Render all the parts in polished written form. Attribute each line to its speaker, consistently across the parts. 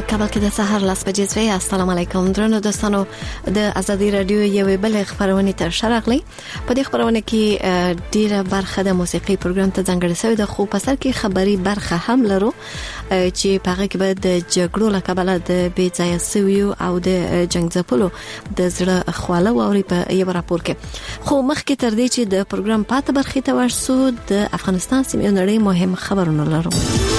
Speaker 1: کابل کې د سحر لاس بجې وې. السلام علیکم درنو دوستانو، د ازادي رادیو یوې بل خبرونه تر شرغلي. په دې خبرونه کې ډیره برخه د موسیقي پروګرام ته ځانګړې شوې ده، خو په سر کې خبري برخه هم لرو چې په هغه کې به د جګړو له کبله د بې ځایه سویو او د جنگ ځپلو د زړه خواله ووري په یو راپور کې. خو مخکې تر دې چې د پروګرام پاتې برخې ته ورسو، د افغانستان سیمې نړۍ مهم خبرونه لرو.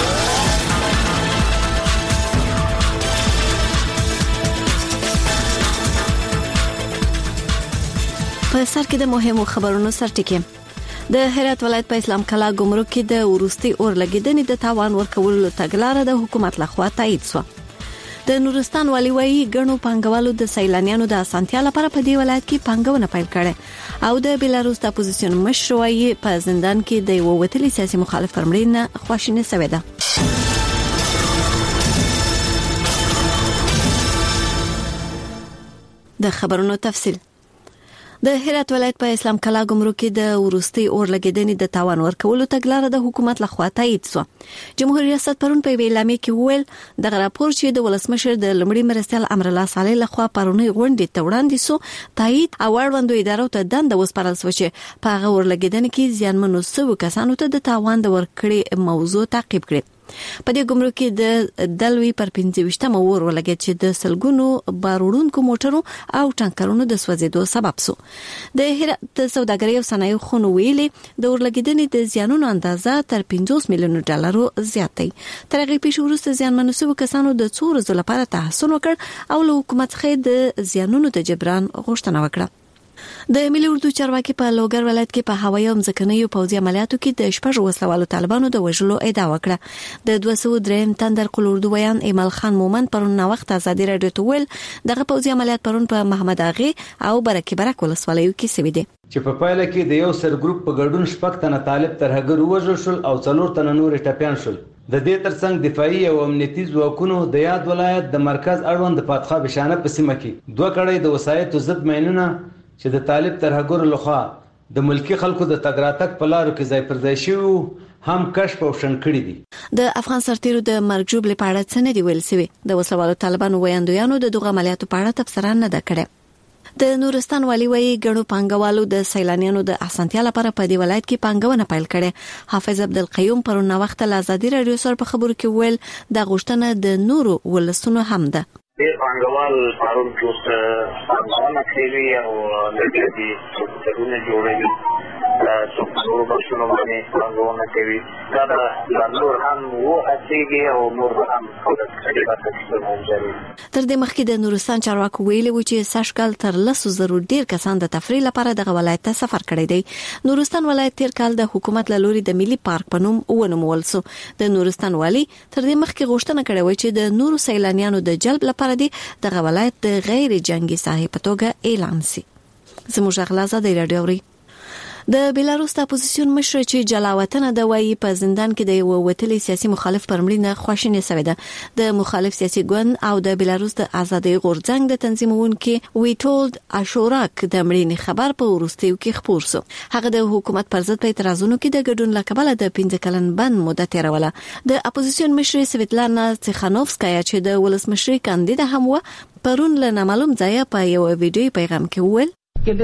Speaker 1: په سر کې د مهمو خبرونو سرټکی. د هرات ولایت په اسلام کلا ګمرک کې د ورستي اور لګیدنې د تاوان ورکولو تګلارې د حکومت لخوا تایید شو. د نورستان والي وایي ګڼو پانګوالو د سیلانیانو د اسانتیا لپاره په دې ولایت کې پانګونه پیل کړي، او د بیلاروس د اپوزیشن مشر وایي په زندان کې د یو وتلي سیاسي مخالف پر مړینه خواشیني شوې ده. د خبرونو تفصیل. د هرات ولایت په اسلام کلا ګمرک کې د ورستي اور لګیدنې د تاوان ورکولو تګلارې د حکومت لخوا تایید شو. جمهوریت ریاست پرون په اعلامیه کې وویل د راپور چې د ولسمشر د لمړي مرستیال امر الله صالح لخوا پرونی غونډې ته وړاندې شو تایید او اړوندو ادارو ته دنده وسپارل شو چې په هغه اور لګیدنې کې زیانمنو شوو کسانو ته د تاوان د ورکړې موضوع تعقیب کړي. په دې ګمرک کې د دلوي پر 25مه اور ولګید چې د سلګونو باروړونکو موټرو او ټانکرونو د سوځیدو سبب شو. د هرات سوداګرۍ او صنایع خونو ویلي د اور لګیدنې د زیانونو اندازه تر 50 میلیون ډالرو زیات دی. تر هغه پیښې وروسته زیانمنو شوو کسانو د څو ورځې لپاره تحصیل وکړ او له حکومت څخه د زیانونو د جبران غوښتنه وکړه. د ملي اردو چارواکي په لوګر ولایت کې په هوایي او ځمکنیو پوځي عملیاتو کې د شپږ وسلوالو طالبانو د وژلو ادعا وکړه. د 203 تندر قلوردو ویان ایمل خان مومن پرون وخت ازادي رادیو ته ویل دغه پوځي عملیات پرون په محمد اغه او برکه برک ولسوالیو کې شوي دي
Speaker 2: چې په پایله کې د یو سر ګروپ په ګډون شپږ تنه طالب ترهګر وژل شول او 4 تنه نور ټپيان شول. د دې ترڅنګ دفاعي او امنیتي ځواکونو د یاد ولایت د مرکز اړوند د پاتخا بشانه په سیمه کې دوه کړۍ د وسایتو ضد مینونه چې د طالب ترهګر لخوا د ملکی خلکو د تګراتک په لارو کې ځای پر ځای شوی هم کشف او شن کړی دي.
Speaker 1: د افغان سرتیرو د مرګ جوړې په اړه څه نه دی ویل شوی. د وسلوالو طالبانو ویاندویانو د دغه عملیاتو په اړه تبصره نه ده کړې. د نورستان والي وایي ګڼو پانګوالو د سیلانیانو د اسانتیا لپاره په دې ولایت کې پانګونه پیل کړي. حافظ عبدالقیوم پرون وخت له ازادي رادیو سره په خبرو کې ویل د غوښتنه د نورو ولسونو هم ده.
Speaker 3: پانګوال پرون چې پانګونه کوي او د دې څه جوړوي څو څو بشونو باندې پانګونه کوي دا د نور هم وو اصلي او نور هم
Speaker 1: تر دې مخکې د نورستان چارواکو ویلي و چې ساشکال تر 100,000 ډیر کسان د تفریح لپاره د ولایت ته سفر کړی دی. نورستان ولایت تیر کال د حکومت له لوري د ملي پارک په نوم ونومول شو. د نورستان والي تر دې مخکې غوښتنه کړې و چې د نورو سیلانیانو د جلب لپاره د ولایت د غیر جنگي ساحې په توګه اعلان شي. زموږ غلازه د رادیو د بیلاروس د اپوزیشن مشر چې جلاوطن د وایي په زندان کې د یو وتلي سیاسي مخالف پر مړینه خواشیني شوې ده. د مخالف سیاسي ګوند او د بیلاروس د ازادي غورځنګ د تنظیمونکو ویټولد اشوراک د مړینې خبر په ورستیو کې خپور شو. هغه د حکومت پر ضد په اعتراضونو کې د ګډون لکبله د 15 کلن بند مدت تیروله. د اپوزیشن مشر سویتلانا تیخانوفسکایا چې د ولسمشرۍ کاندیده هم و پرون له نامعلوم ځای په یو ویډیو پیغام کې وویل
Speaker 4: زه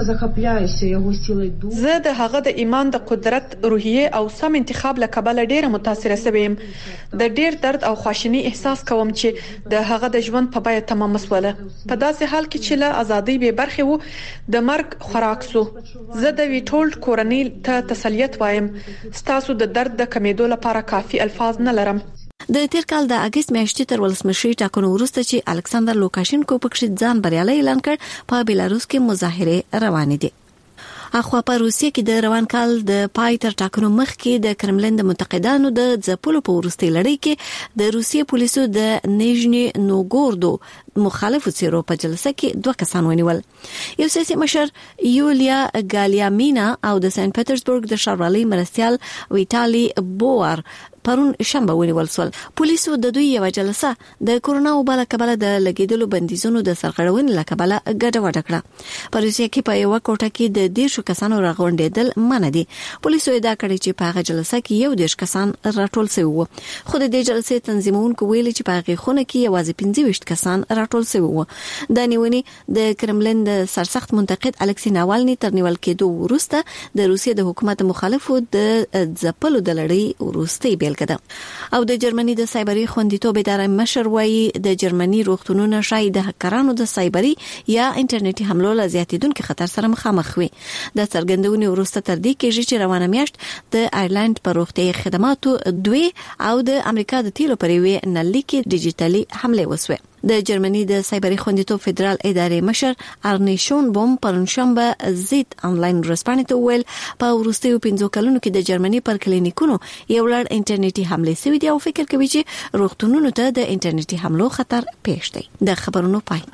Speaker 4: د هغه د ایمان د قدرت روحیه او سم انتخاب له کبله ډیره متاثره شوم. د ډیر درد او خواشینی احساس کوم چې د هغه د ژوند په بیه تمام مسوله په داسې حال کې چې له ازادي به برخه وو د مرګ خوراک سو. زه د ویټولډ کورنۍ ته تسلیت وایم. ستاسو د درد د کمیدو لپاره کافي الفاظ نه لرم.
Speaker 1: د تیر کال د اگست میاشتې تر ولسمشرۍ ټاکنو وروسته چې الکساندر لوکاشینکو پکې ځان بریالي اعلان کړ په بیلاروس کې مظاهره روان دي. اخوا په روسیه کې د روان کال د پای تر ټاکنو مخکې د کرملین د منتقدانو د ځپلو په وروستي لړۍ کې د روسیې پولیسو د نیژني نوګوردو مخالفو څیرو په جلسه کې 2 کسان ونیول. یو سیاسي مشر یولیا ګالیامینا او د سنت پټرزبورګ د ښاروالۍ مرستیال ویټالي بوار پرون شنبه ونیول شول. پولیسو د دوی یو جلسه د کورونا وبا له کبله د لګیدلو بندیزونو د سرغړونې له کبله ګډوډه کړه. په روسیه کې په یو کوټه کې د 10 کسانو راغونډېدل منع دي. پولیسو ادعا کړې چې په هغه جلسه کې یو 10 کسان راټول شوي وو. خو د دې جلسې تنظیمونکو ویلي چې په هغه خونه کې یوازې 25 کسان راټول شوي وو. د نیونې د کرملین د سرسخت منتقد الکسی ناوالني تر نیول کېدو وروسته د روسیې د حکومت مخالفو د ځپلو د لړۍ وروستۍ بیلګه ده. او د جرمني د سایبري خوندیتوب ادارې مشر وایي د جرمني روغتونونه شاید د هکرانو د سایبري یا انټرنیټي حملو له زیاتیدونکو خطر سره مخامخ وي. د څرګندونې وروسته تر دې کېږي چې روانه میاشت د آیرلند پر روغتي خدماتو دوی او د امریکا د تیلو پر وی نلي کې ډیجیټالي حمله وسوه. د جرمني د سایبري خوندیتوب فدرال ادارې مشر ارنی شونبوم پرونشنبه زید انلاین ورسپانې ته ویل په وروستیو 15 کلونو کې د جرمني پر کلینیکونو یو لړ انټرنیټي حمله شوې دي او فکر کوي چې روغتونونو ته د انټرنیټي حملو خطر پېښ دی. د خبرونو پای.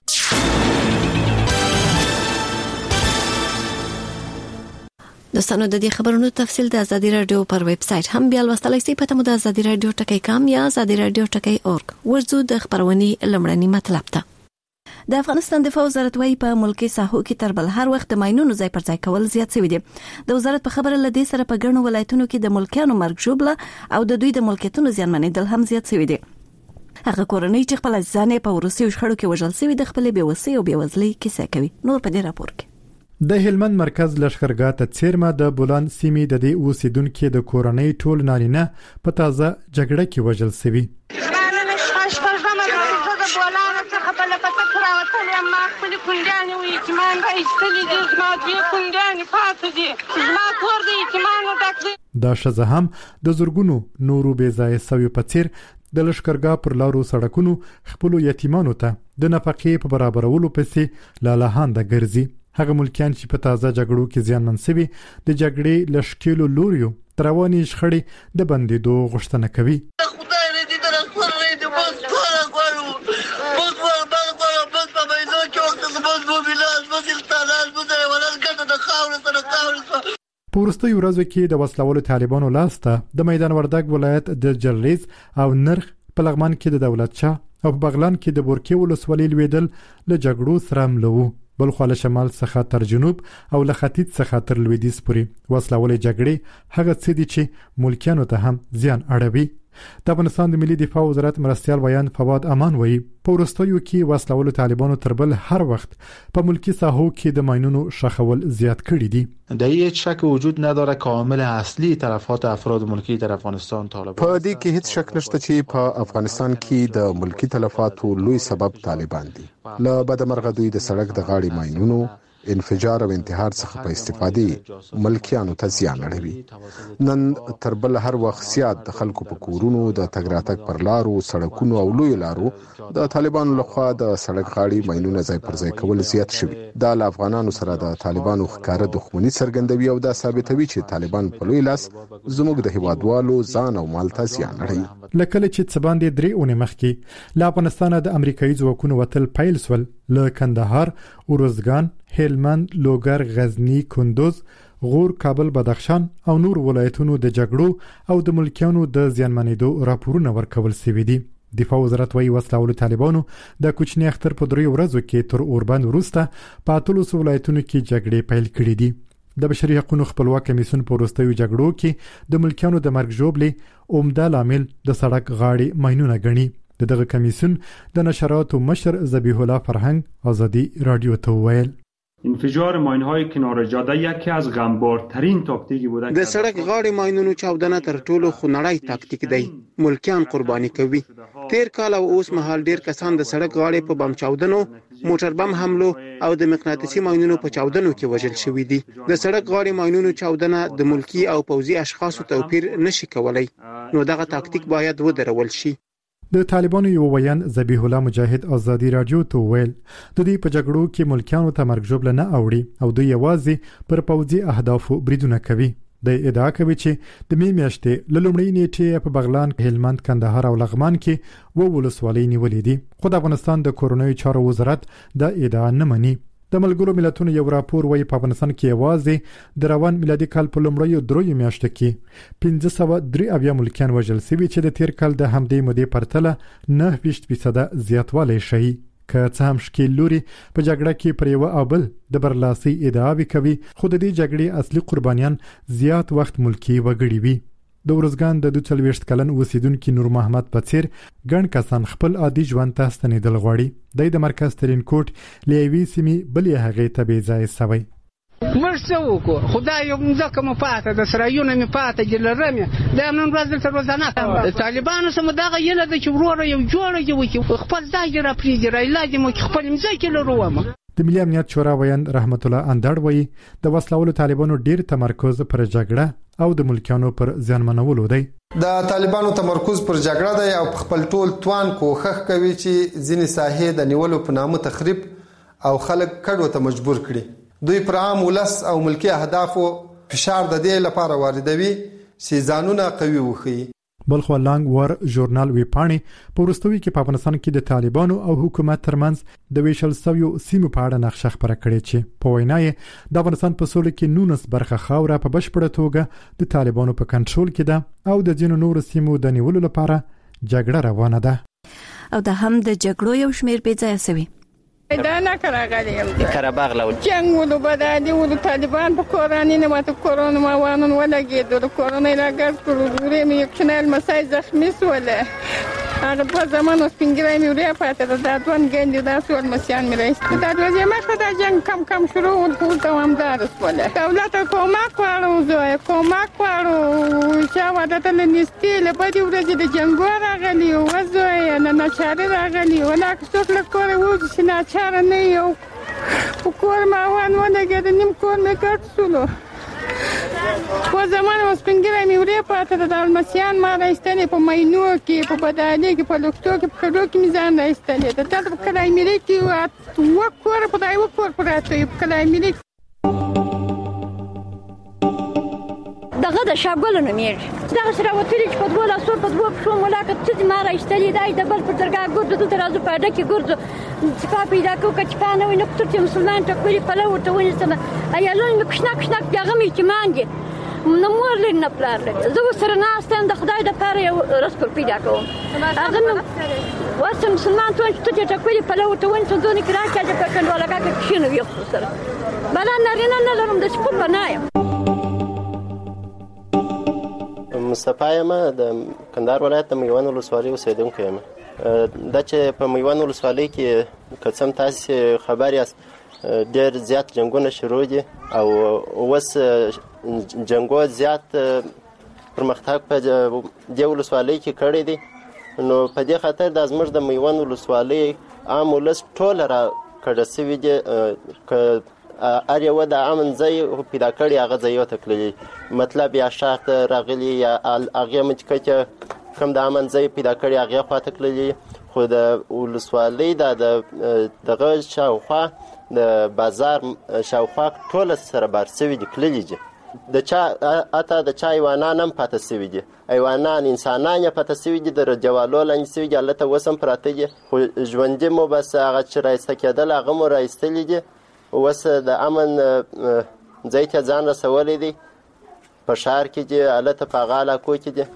Speaker 1: دوستانو د دې خبرونو تفصیل د ازادي رادیو پر ویب سټ هم بیا لوستلای شئ. پته مو د ازادي رادیو ټکی.com یا ازادي رادیو ټکی.org. ورځو د خبرونې لمړنی مطلب ته. د افغانستان دفاع وزارت وايي په ملکی ساحو کې تر بل هر وخت د ماينونو ځای پر ځای کول زیات شوی دي. د وزارت په خبره لدې سره په ګڼو ولایتونو کې د ملکیانو مرګ ژوبله او د دوی د ملکیتونو زیانمنېدل هم زیات شوی دي. هغه کورنۍ چې خپل ځانې په روسي شخړو کې وژل شوی د خپل بیوسي او بیوزلۍ کیسه کوي. نور په دې راپور کې
Speaker 5: د هلمند مرکز لشکرګاه ته څیرمه د بولان سیمې د دې اوسیدونکو د کورنۍ ټول نارینه په تازه جګړه کې وژل شوی. دا شزه هم د زورګونو نورو بې ځای سوي په څیر د لشکرګاه پر لارو سړکونو خپل یتیمانو ته د نفقې په برابرولو پسې لالهانده ګرځي. هغه ملکیان چې په تازه جګړو کې زیانمن شوي د جګړې لشکېلو لوریو ترواني شخړې د بندیدو غوښتنه کوي. په وروستیو ورځو کې د وسلوالو طالبانو لاسته د میدان وردګ ولایت د جلریز او نرخ په لغمان کې د دولت شاه او په بغلان کې د بورکې ولسوالۍ لویدل له جګړو سره ملو. بل خو له شمال څخه تر جنوب او له ختیځ څخه تر لویدیځ پورې وسلوالې جګړې هغه څه دي چې ملکیانو ته هم زیان اړوي. د افغانستان د ملي دفاع وزارت مرستیال بیان فواد امان وایي په وروستیو کې وسلوالو طالبانو تر بل هر وخت په ملکی ساحو کې د ماينونو شخول زیات کړي دي.
Speaker 6: در هیچ شک وجود نداره که عامل اصلی تلفات افراد ملکی در افغانستان طالبان.
Speaker 7: په دې کې هیڅ شک نشته چې په افغانستان کې د ملکی تلفاتو لوی سبب طالبان دي. له بدمرغه دوی د سړک د غاړې ماينونو انفجار او انتحار څخه په استفادې ملکیانو ته زیان اړوي. نن تر بل هر وخت زیات د خلکو په کورونو د تګ راتګ پر لارو سړکونو او لوی لارو د طالبانو لخوا د سړک غاړې ماينونه ځای پر ځای کول زیات شوي. دا له افغانانو سره د طالبانو ښکاره دښمني څرګندوي او دا ثابتوي چې طالبان په لوی لاس زموږ د هیوادوالو ځان او مال ته زیان اړوي.
Speaker 5: لکه چې څه باندې 3 اونۍ مخکې له افغانستانه د امریکایي ځواکونو وتل پیل سول له کندهار، اورزګان، هلمند، لوګر، غزنی، کندوز، غور، کابل، بدخشان او نور ولایتونو د جګړو او د ملکیانو د زیانمنېدو راپورونه ورکول شوي دي. دفاع وزارت وايي وسلوالو طالبانو د کوچنی اختر په 3 ورځو کې تر اوربند وروسته په 13 ولایتونو کې جګړې پیل کړې دي. د بشري حقوقو خپلواک کمیسیون په وروستیو جګړو کې د ملکیانو د مرګ ژوبلې عمده لامل د سړک غاړې ماينونه ګڼي. دغه کمیسیون د نشراتو مشر ذبیح الله فرهنگ آزادی رادیو ته ویل
Speaker 8: انفجار ماین‌های کنار جاده یکی از غمبارترین تاکتیکی بوده.
Speaker 9: د سړک غاړې ماینونو چاودنه تر ټولو خونړی تاکتیک دی. ملکیان قرباني کوي. تیر کال او اوس مهال ډیر کسان د سړک غاړې په بم چاودنو، موټر بم حملو او د مقناطیسي ماینونو په چاودنو کې وژل شوي دي. د سړک غاړې ماینونو چاودنه د ملکی او پوځي اشخاصو توپیر نشي کولای. نو دغه تاکتیک باید ودرول شي.
Speaker 5: د طالبانو یو ویان ذبیح الله مجاهد آزادی رادیو ته ویل د دې په جګړو کې ملکیانو ته مرګ ژوبله نه اوړي او دوی یوازې پر پوځي اهدافو بریدونه کوي. د ادعا کوي چې د می میاشتې له لومړۍ نیټې په بغلان، هلمند، کندهار او لغمان کې ولسوالۍ نیولې دي. خو د افغانستان د کورونوي چارو وزارت دا ادعا نه مني. د ملګرو ملتونو یو راپور وايي په افغانستان کې یوازې د روان میلادي کال په لومړیو 3 میاشتو کې 1503 ملکیان وژل شوي چې د تیر کال د همدې مودې پرتله 9% زیاتوالی ښیي. که څه هم ښکیل لوري په جګړه کې پر یوه او بل د برلاسۍ ادعاوې کوي، خو د دې جګړې اصلي قربانیان زیات وخت ملکي وګړي وي. د ارزګان د 42 کلن اوسیدونکي نور محمد په څیر ګڼ کسان خپل عادي ژوند ته ستنېدل غواړي. د مرکز ترین کوټ له یوې سیمې بلې هغې ته بې ځایه سوی.
Speaker 10: موږ څه وکړو؟ خدای یو مځکه مو پاته د سرایونه مې پاته جلرمې د نن ورځ دلته روزانه کوم. طالبانو سم دغه یله د چې وروره یو جوړه وکړي خپل ځای را پرېږدي را علاج مو خپل مځکې لرو.
Speaker 5: د ملي امنیت شورا ویان رحمت الله اندړ وایي د وسلوالو طالبانو ډیر تمرکز پر جګړه او د ملکیانو پر ځانمنولو دی.
Speaker 11: د طالبانو تمرکز پر جګړه دی او خپل ټول توان کوښښ کوي چې ځینې ساحې د نیولو په نامه تخریب او خلک کډو ته مجبور کړي. دوی پر عام ولس او ملکی اهدافو فشار د دې لپاره واردوي چې ځانونه قوي وښيي.
Speaker 5: بلخو لانګ ور ژورنال ویپاڼې په وروستوي کې په افغانستان کې د طالبانو او حکومت ترمنځ د ویشل سویو سیمو په اړه نقشه خپره کړې چې په وینا یې د افغانستان په سولې کې 19 برخه خاوره په بشپړه توګه د طالبانو په کنټرول کې ده او د ځینو نورو سیمو د نیولو لپاره جګړه روانه ده.
Speaker 1: او د هم د جګړو یو شمیر بې ځایه سوي.
Speaker 12: دا نه کراغلیم د قرهباغ لول جنگ ولو بدادي ولو طالبان په کورانی نه ماته کورونه ما وانن ولګید د کورونه لاګر کړو مې یو مسای زخمی سوله هغه په زمانو سپینګرای مې وریا پاتې د ځوان ګند د سول مسیان مې راځي دا د زمخه د جنگ کم شروع ول دوامدار سوله دولت کومک وړو زوی کومک وړو چې وادته لنيستي له پدې ورځې د جنگ راغلی او زوی نه چاره راغلی ولا څوک له کوره و چې نه چاره نه یو کور ما ونه نیم کور مې کټ سولو په زمانه سپینګرای مې وریا پاتې د مسیان ما راځتنې په ماینو کې په بدالي کې په لوکتو کې په کډو کې میزان راځتنې د تاسو په کلای ملي کې وکړ په دای وکړ پراته په کلای ملي
Speaker 13: دغه د شاګولو نومېږي دغه سره وتلی چې په دوه لاسو په دوه پښو ملاقات چې ما راځتلې دای د بل پر درګه ګورځو د ترازو په اډه کې ګورځو چې په پیدا کو چې په نوې نقطه چې مسلمان ته کولی په لور ته ونیسم ایالون مې کښنا دغه مې چې مانګي نو مور لري نه پلار لري زه سره ناستم د خدای د پاره یو رسکل پیدا کوم هغه نو واسه مسلمان ته چې کولی په لور ته ونیسم ځونی کرا چې په کنډواله کې کښینو یو سره بل نه لرم د سپور بنایم.
Speaker 14: مصطفی یم د کندهار ولایت د میوان ولسوالۍ اوسیدونکی یم. دا چې په میوان ولسوالۍ کې که څه تاسو خبر یاست ډېر زیات جنګونه شروع دي او اوس جنګو زیات پرمختګ په دې ولسوالۍ کې کړی دی. نو په دې خاطر د زموږ د میوان ولسوالۍ عام ولس ټول را کډه سوي دي که هر یو د امن ځای پیدا کړي هغه ځای ته تللی مطلب یا شاخ راغلی یا هغه مچکه کوم د امن ځای پیدا کړي هغه خواته تللی خو د ولسوالۍ دغه شاوخوا د بازار شاوخوا ټول سره بار سوي دي تللی دي د چا اته د چا ایوانان هم پاتې سوي دي ایوانان انسانان یې پاتې سوي دي د جوالو لاندې سوي دي هلته اوس هم پراته دي خو ژوندي مو بس هغه چې رایسته کېدل هغه مو رایستلي دي اوس د امن ځای ته ځان رسولی دی په ښار کې دي هلته په هغه علاقو کې دي.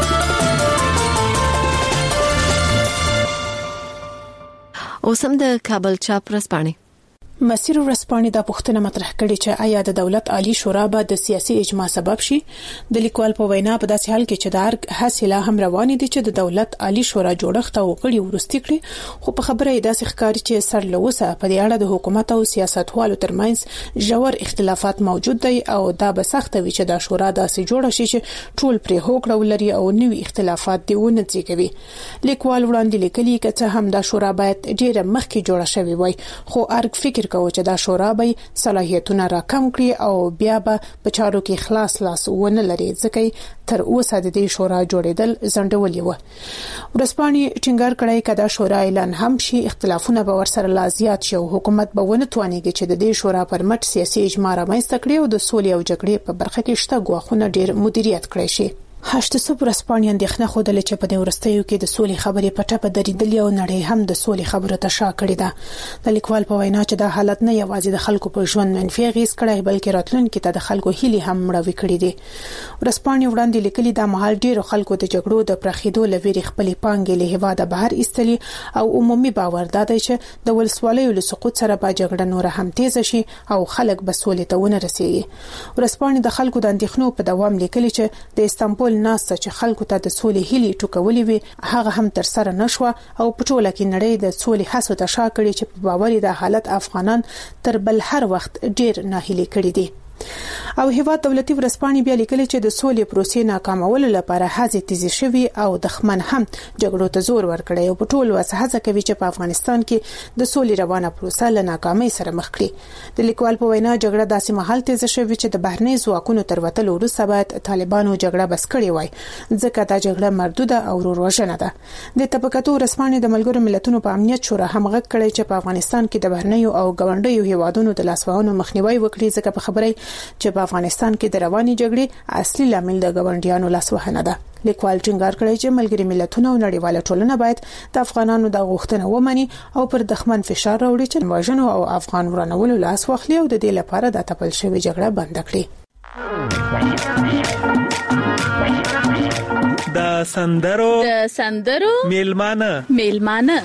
Speaker 1: اوس هم د کابل چاپ ورځپاڼې
Speaker 15: مسیر ورځپاڼې دا پوښتنه مطرح کړې چې آیا د دولت عالی شورا به د سیاسي اجماع سبب شي. د لیکوال په وینا په داسې حال کې چې د ارګ حاصله هم روانې دي چې د دولت عالی شورا جوړښت او غړي ورستي کړي خو په خبره یې داسې ښکاري چې سر لوسه په دې اړه د حکومت او سیاستوالو ترمنځ ژور اختلافات موجود دي او دا به سخت وي چې د شورا داسې جوړه شي چې ټول پرې هوکړه ولري او نوي اختلافات دی ونه ځيږي. لیکوال وړاندې لیکلي چې هم دا شورا باید ډېر مخکې جوړه شوی وي خو ارګ فکر کوي چې دا شورا به صلاحیتونه راکم کړي او بیا به په چارو کې خلاص لاس ونه لري ځکه تر اوسه د دې شورا جوړېدل ځنډولې و. ورځپاڼې ټینګار کړی چې دا شورا اعلان هم شي اختلافونه به ورسره لا زیات شي او حکومت به ونه توانیږي چې د دې شورا پر مټ سیاسي اجماع رامنځته کړي او د سولې او جګړې په برخه کې شته ګواښونه ډېر مدیریت کړي شي. هشتسو ورسپانې اندېښنه خوده چې په دې ورستیو کې د سولې خبرې پټه په درېدلې او نړۍ هم د سولې خبرو ته شا کړې ده. د لیکوال په وینا چې دا حالت نه یوازې د خلکو په ژوند منفي اغېز کړی بلکې راتلونکي ته د خلکو هیلې هم مړوي کړې دي. ورسپانې وړاندې لیکلي دا مهال ډیرو خلکو د جګړو د پرخېدو لويري خپلې پانګې له هواده بهر ایستلې او عمومي باور دا دی چې د ولسوالیو له سقوط سره به جګړه نور هم تیز شي او خلک به سولې ته ونه رسیږي. ورسپانې د خلکو د اندېښنو په دوام لیکلي چې د استانبول ناسته چې خلکو ته د سولې هیلې ټوکولې وي هغه هم تر سره نشوه او په ټوله کې نړۍ د سولې هڅو ته شا کړې چې په باور د حالت افغانان تر بل هر وخت ډیر ناهیلي کړي دي. او هیواد دولتي ورسپانې بیا لیکلي چې د سولې پروسې ناکامولو لپاره هڅې تیزې شوي او دښمن هم جګړو ته زور ورکړي او په ټول وسه هڅه کوي چې په افغانستان کې د سولې روانه پروسه له ناکامۍ سره مخ کړي. د لیکوال په وینا جګړه داسې مهال تیزه شوې چې د بهرنۍ ځواکونو تر وتلو وروسته باید طالبانو جګړه بس کړي وای ځکه دا جګړه مردوده او وروژنه ده. د طبقاتو ورسپانې د ملګرو ملتونو په امنیت شورا هم غږ کړی چې په افغانستان کې د بهرنیو او ګاونډیو هیوادونو د لاسوهنو مخنیوي وکړي ځکه په خبره چې په افغانستان کې د رواني جګړې اصلي لامل د ګاونډیانو لاسوهنه ده. لیکوال ټینګار کړی چې ملګري ملتونه او نړیواله ټولنه باید د افغانانو د غوښتنه ومني او پر دښمن فشار راوړي چې وژنو او افغان ورانولو لاس واخلي او د دې لپاره د تپل شوی جګړه بند کړي.
Speaker 16: د سندرو میلمانه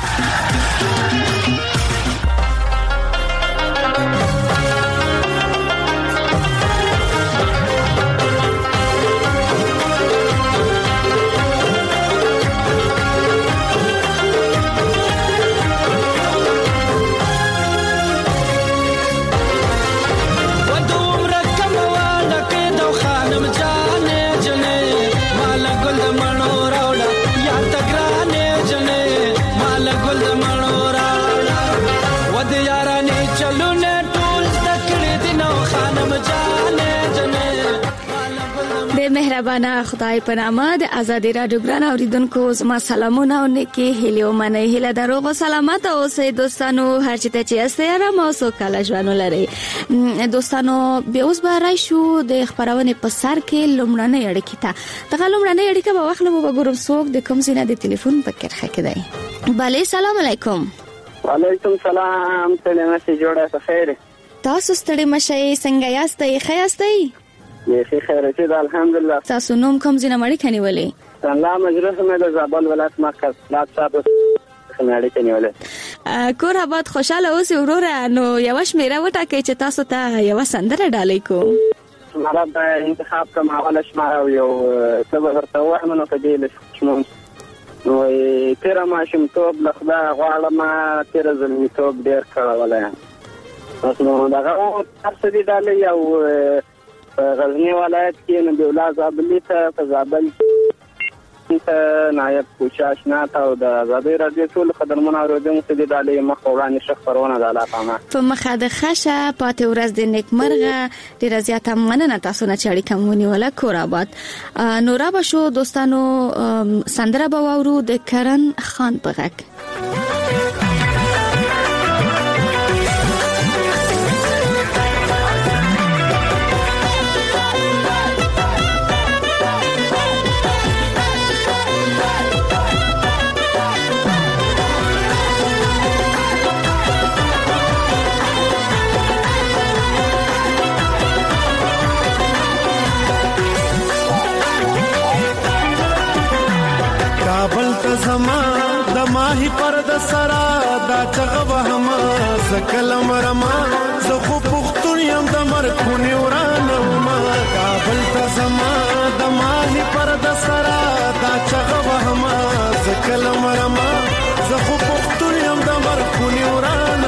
Speaker 1: مهربانه خدای په نامه د ازادي رادیو ګران اوریدونکو زما سلامونه او نیکی هیله منه هیله دروغ سلامت اوسئ دوستانو هر چیرته چې یاستئ آرام او سوکاله ژوند ولرئ. دوستانو بیا اوس به راشو د خبرونه په سر کې لومړنۍ اړیکه ته دغه لومړنۍ اړیکه به واخلو به ګورم څوک د کوم ځای د ټلیفون په کرخه کې دی. بله سلام علیکم.
Speaker 17: وعلیکم سلام سلام شه جوړه څه خیر
Speaker 1: تاسو ستړي مشه څنګه یاستئ خیاستئ
Speaker 17: یې خیر چې الحمدلله
Speaker 1: تاسو نوم کوم ځای مړی کني ولې
Speaker 17: الله مجرس مې د زابل ولایت مرکز لاټ صاحب مړی کني ولې
Speaker 1: کور آباد خوشاله اوسئ وروره نو یو شمیره وټاکئ چې تاسو ته یو سندره ډالۍ کو
Speaker 17: مراد انتخاب کوم حواله شماره یو څه ورته وایم نو کدی له شنو نو تیر ماشم توپ لخدا غواړم تیر زلمی توپ ډیر کړولای نو دا تاسو دې ډالۍ او غزنی ولایت کې نو د زابل ته په زابل ته نایب کوشش نه تا او د ازادي رادیو ټول خدمتونه اوریدونکو ته د ډالۍ مخ وړاندې شخصونه د علاقه
Speaker 1: په مخه د خشه پاتې ورځ د نیکمرغه ډیر زیاته مننه تاسو نه چاړي کومونی ولا کور آباد نورا بشو دوستانو سندره باورو د کرن خان بغک
Speaker 18: زما د ماهی پر د سرا دا چغه وهما زکلم رما زه خو پختون یم د مرکونی ورانه ما کابل ته زما د ماهی پر د سرا دا چغه وهما زکلم رما زه خو پختون یم د مرکونی ورانه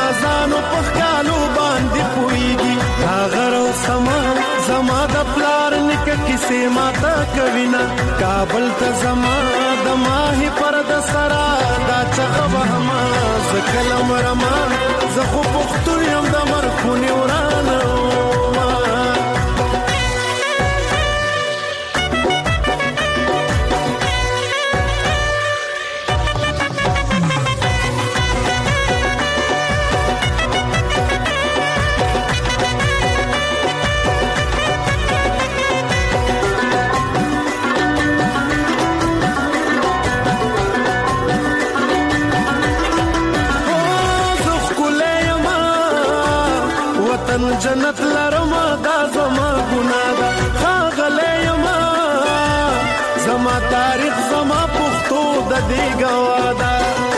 Speaker 18: خزانو په خالو باندې پويږي هغه رو سما زما د پلار نک کیسه ماته کوینا کابل ته زما د ماهي پر د سرا دا چغه ما زکلم رما زخو پختون يم د مرخونی ورانه جنت لرما دا زما ګناه دا خاغله یما زما تاریخ زما پښتو د دې گوادا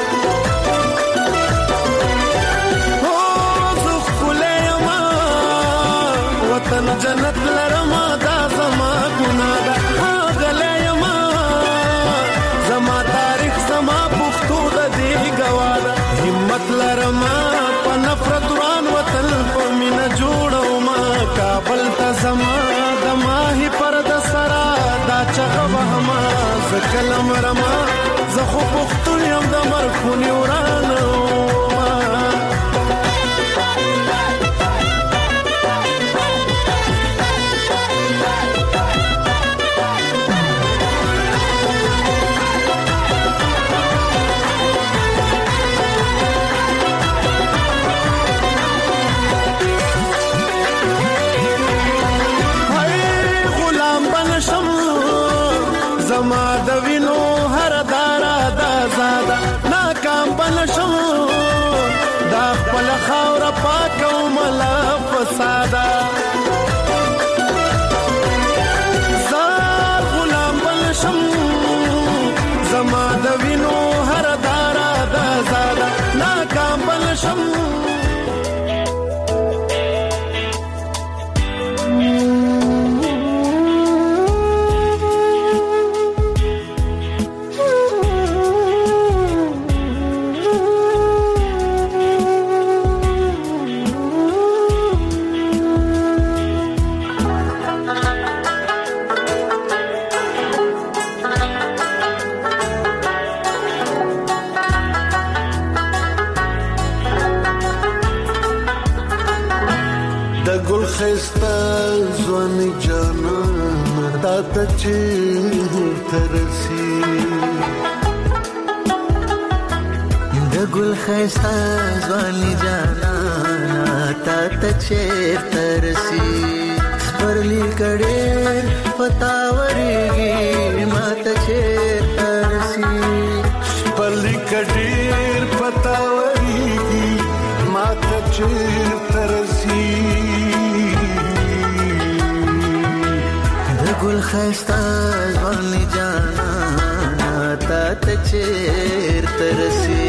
Speaker 18: او زه خله یما وطن جنت لرما دا زما ګناه دا خاغله یما زما تاریخ زما پښتو د دې گوادا همت لرما په نفرت وران وطن په مینا جوړو ما کابل ته زما د ماهي پر د سرا دا چغه ما زکلم رما زخو پختون يم د مرخونی ورانه زما د وینو هر دارا دا زاده ناکام بنشم دا خپل خاور پاکو ملا فساده زار غلام بنشم زما د وینو هر دارا دا زاده ناکام بنشم خستا زوانی جانا تا تچیر ترسی د ګل خستا زوانی جانا تا تچیر ترسی پرلی کډیر پتاورېږي ما تچیر ترسی پرلی کډیر پتاورېږي ما تچیر ترسی ګل خستا ځواني جانا تا ته چیرته رسي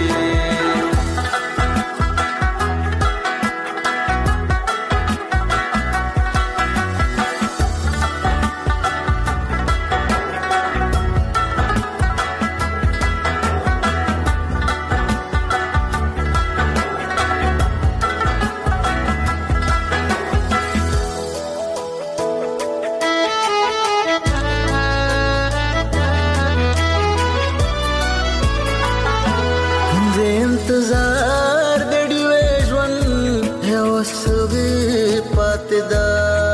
Speaker 18: انتظار د ډیوې ژوند یو سوي پاتې ده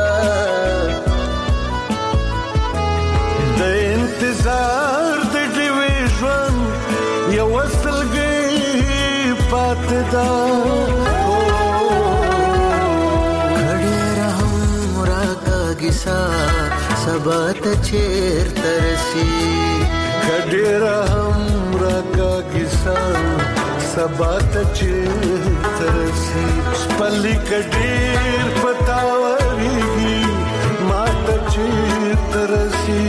Speaker 18: د انتظار د ډیوې ژوند یو سلګي پاتې ده کډیر هم راکاږي سا سبا ته چیرته رسي کډیر هم راکاږي سا سبا ته چیرته رسي پلي کډیر پتاورېږي ما ته چیرته رسي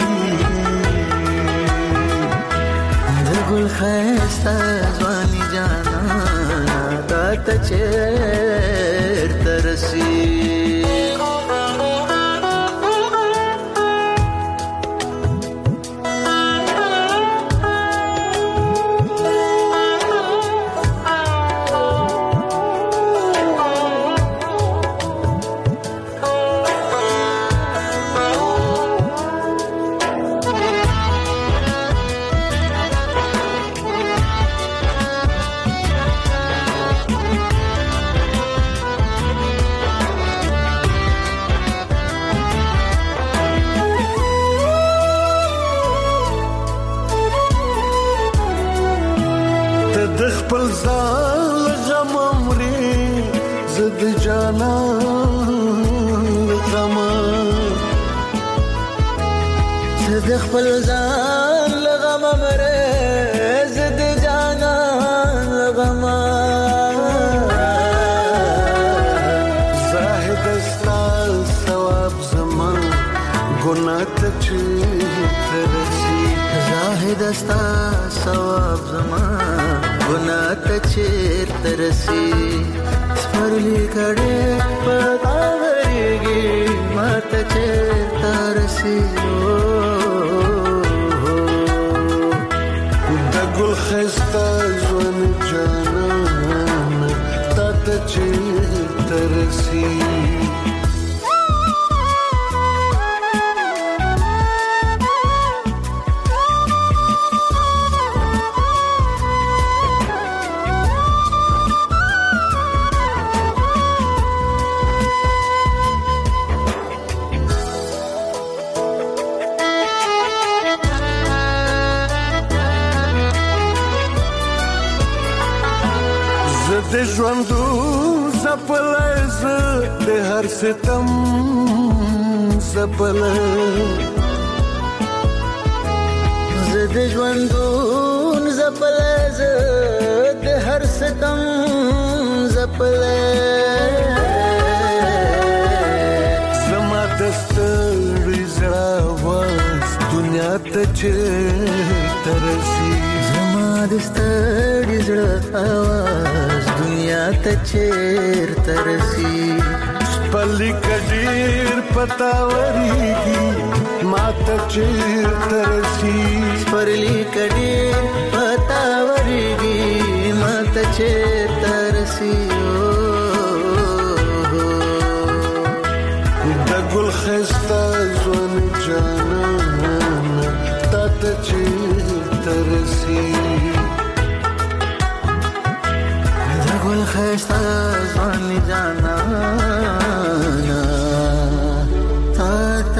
Speaker 18: د ګل ښایسته ځواني جانا تا ته چیرته رسي خپل ځان غم مري زد جانان غم
Speaker 19: زد خپل ځان غم مري زد جانان غم
Speaker 18: زاهد استا ثواب زمان ګناه ته چرسي
Speaker 19: زاهد استا ثواب زمان ګناه ته چیرته رسي سپرلی کړه پتاوريږي ماته چیرته رسي
Speaker 18: د ګل خستا ژوند جانان تا ته چیرته رسي د ژوندو زپلز د هر ستم زپل
Speaker 19: زد ژوندو زپلز د هر ستم زپل
Speaker 18: زما دستړي زړه واس دنیا ته چیرته رسي
Speaker 19: زما دستړي زړه واس دنیا ته چیرته رسي
Speaker 18: پلی کډیر پتاوريږي ماته چیرته رسي
Speaker 19: پلی کډیر پتاوريږي ماته چیرته رسي
Speaker 18: د ګل خستا ژوند جانان تا ته چیرته رسي
Speaker 19: ګل خستا ځواني جانانا تا ته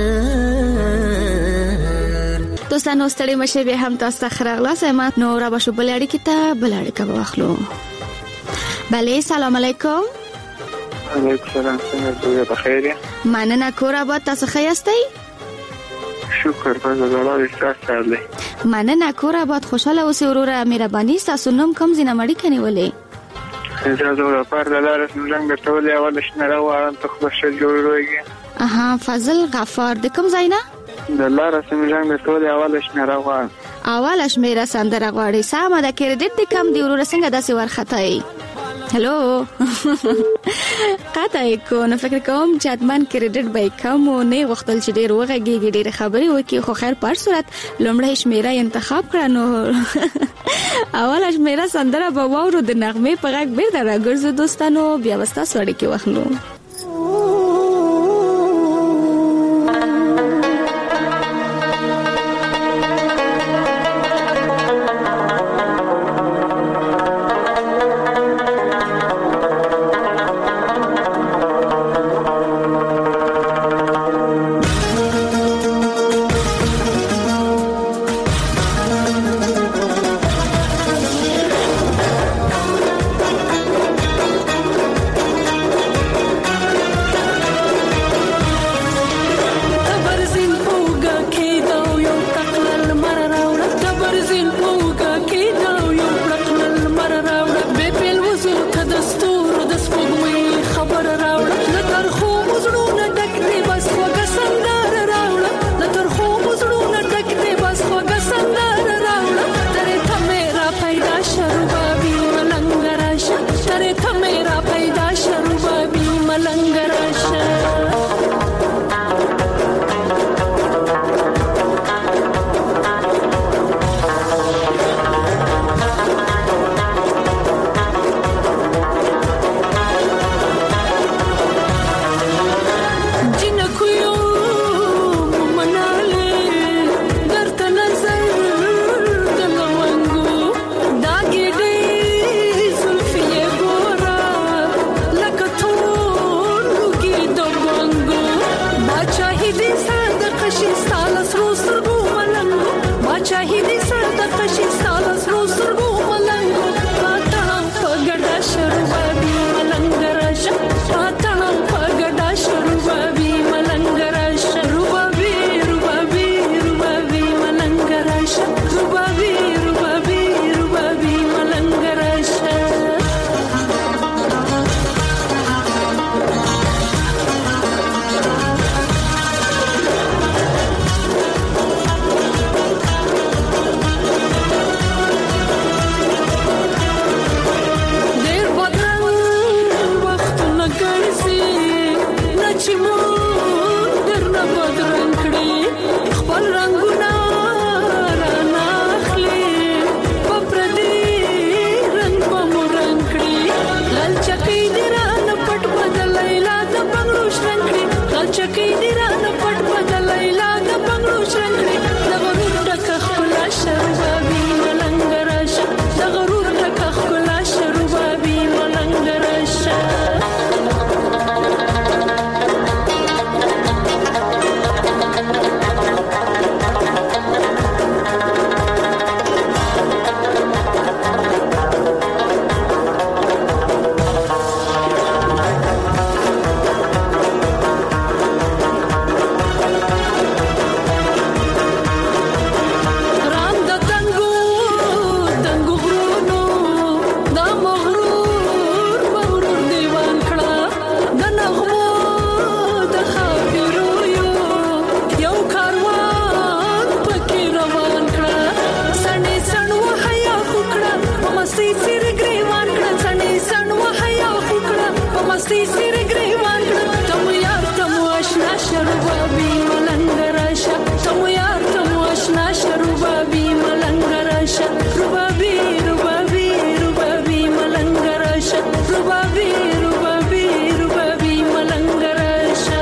Speaker 19: چیر
Speaker 1: دوستانو ستړي مشه به هم تاسو خرغلا سمات نو را بشو بلړی کی ته بلړی کا واخلو بله سلام علیکم
Speaker 17: علیکم سلام څنګه بخیر
Speaker 1: مننه کور آباد تاسو خیاستئ
Speaker 17: شکر په زړه ستاسو
Speaker 1: مننه کور آباد خوشاله اوسئ وروره مهرباني تاسو نوم کوم زینه مړی کني ولې
Speaker 17: اجازه ورکړه د لارې څنګه ګټولې اول شنه روان ته خو ښه جوړوي
Speaker 1: اها فضل غفار د کوم ځاینا
Speaker 17: د لارې څنګه ګټولې اول شنه روان
Speaker 1: اول شمیره سندره غواړي سمه د کریډټ د کم دی ورور څنګه داسې ورخته هلو قطعی کو نو فکر کوم چې اتمن کریډټ به کم او نه وختل چې ډیر وغږیږي ډیر خبري وکي خو خیر پر صورت لومړی شمیره انتخاب کړنو اول شمیره سندره به وورو د نغمه په غږ بیرته راګرځو دوستانو بیا وستا سوړی کې واخلو
Speaker 20: مستی سیر گریوان کړه څنې سن وحیا وکړه په مستی سیر گریوان کړه تم یار تم آشنا شربابي ملنګ راشه تم یار تم آشنا شربابي ملنګ راشه ربابي ربابي ربابي ملنګ راشه ربابي ربابي ربابي ملنګ راشه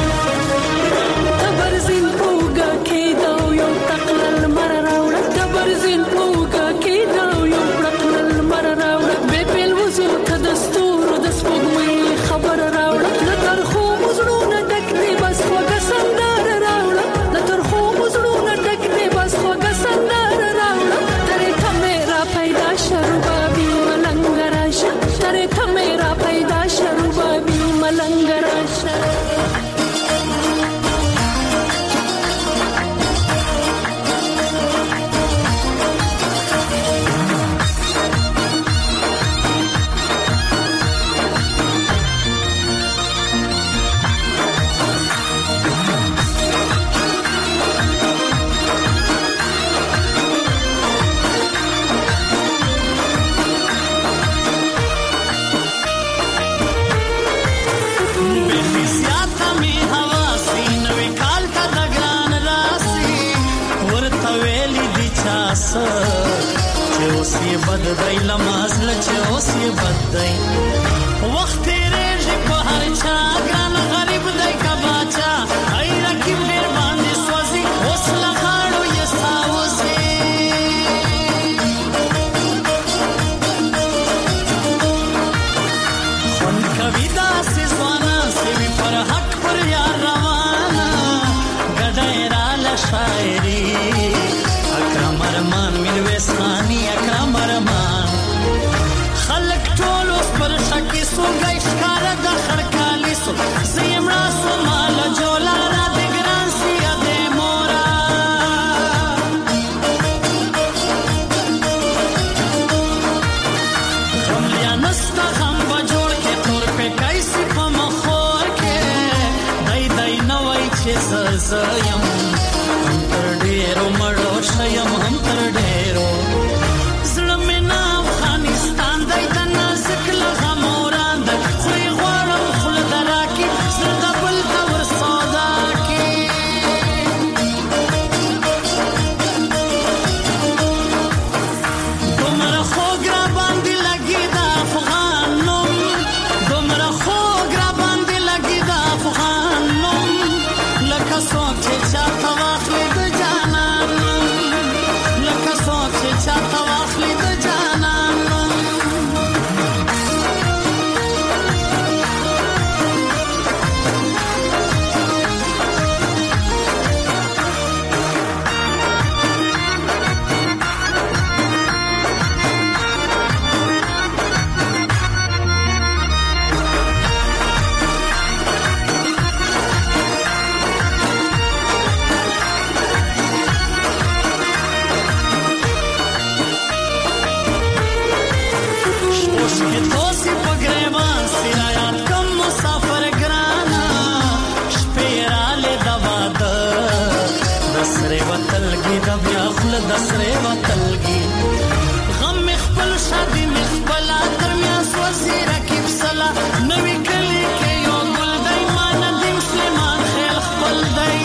Speaker 20: تبرزین پوګه کې دا یو تقلل مر راوړه تبرزین پوګه کې دا یو تقلل مر راوړه به پیل وزل کدستور د سپوږمۍ خبر راوړه لتر خو مزړونه ډک دی بس خوګه سندر راوړه لتر خو مزړونه ډک دی بس خوګه سندر راوړه ترې ته میرا پیدا شربابي ملنګ راشه ترې ته میرا پیدا شربابي ملنګ راشه چې اوس یې بد دی لماز لچې اوس یې بد دی وخت تیریږي په هر چا ګران غریب دی که باچا ای رقیب ډېر باندې سوځي اوس له غاړو یې ساوځي خوند کوي داسې ځوانان سوي پر حق پر یار روانه ګډه یې راله شاعري اکرم ارمان میرویس خانی اکرم ارمان خلق ټول اوس پر شکی سو گئی ښکاره د خړکالي سو زیم راسو مال جولا را د ګران سیا د مورا غم لیا نستا غم با جوړ کې تور په کیسې په مخور کې دای دای نوای چې زیم ډېرو مړو شیم هم تر ډېرو زړه مې نه افغانستان دی د نازک لغه موران دی خورې غواړم خوله د راکي زړه د بل ته ور سودا کي دومره خوږ را باندې لګي د افغان نوم دومره خوږ را باندې لګي د افغان نوم لکه څوک چې چاته واخلي چاته واخلي د جانان دسره وتلګي غم مخبل شادي مخبل تر میا سوسي رکیب سلا نوې کلی کې یو ګل دای مان دیم سلیمان خیل خپل دای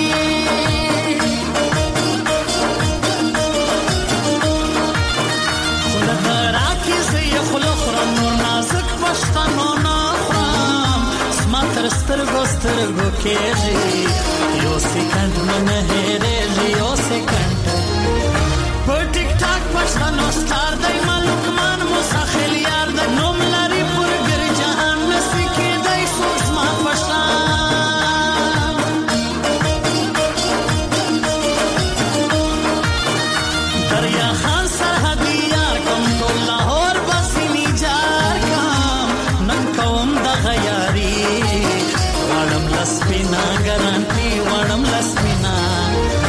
Speaker 20: خلک راکې زې خلک خرم نور نازک پښتنو نه خرم سماتر سترګو سترګو کېږي یو سکند نه هېرېږي یو سکند پر ټیک ټاک پښتنو ستار دی ملکمان مسخل یار د نوم لري پر ګر جهان نسی کې دی سوس ما پښتان دریا خان سرحدي یار کوم ټول لاهور بسنی جار کوم نن کوم د غیاري وړم لسپینا ګرانټي وړم لسپینا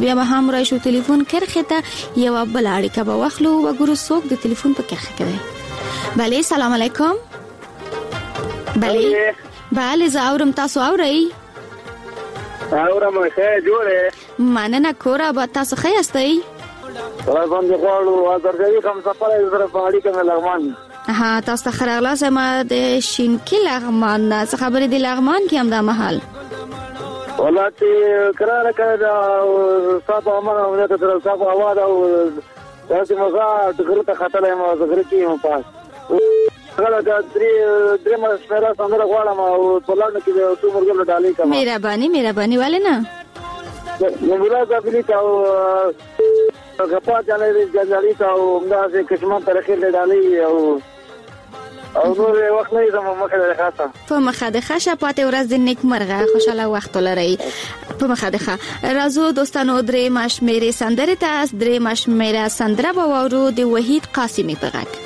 Speaker 1: بیا به هم راشو ټلیفون کرخه ته یو بل اړیکه به واخلو وګورو څوک د ټلیفون په کرخه کوي. بله سلام علیکم. بله زه اورم، تاسو اورئ؟
Speaker 17: اورم ښه جوړه
Speaker 1: مننه. کور به تاسو ښه یاستئ؟
Speaker 17: راځم د غواړو ازرګي کوم سفر زره په اړیکه مې لغمان.
Speaker 1: ها تاسو ته خراغلاس ما د شینکی لغمان څه خبرې دی لغمان کې هم دا محل
Speaker 17: ولاتي قرار کړه صاحب امر او نه تر صاحب اواز او تاسو مزه دغه ته خطرې ما زغری کې هم پاس غلا د درې مشوره څنګه غواړم او پلان کې څو مرګ له ډالۍ کوم.
Speaker 1: مهرباني والے نه
Speaker 17: نمبر ځابلی تاو غپا جنالي تاو همداسې کشمن ترخیل له ډالۍ او نور وخت نه زمو مخه ده خاصه
Speaker 1: په مخه ده ښه پاتې ورځ د نیک مرغه خوشاله وخت ولرئ. په مخه ده راځو دوستانو درې مشمیره سندره ته درې مشمیره سندره به وورو د وحید قاسمی په غږ.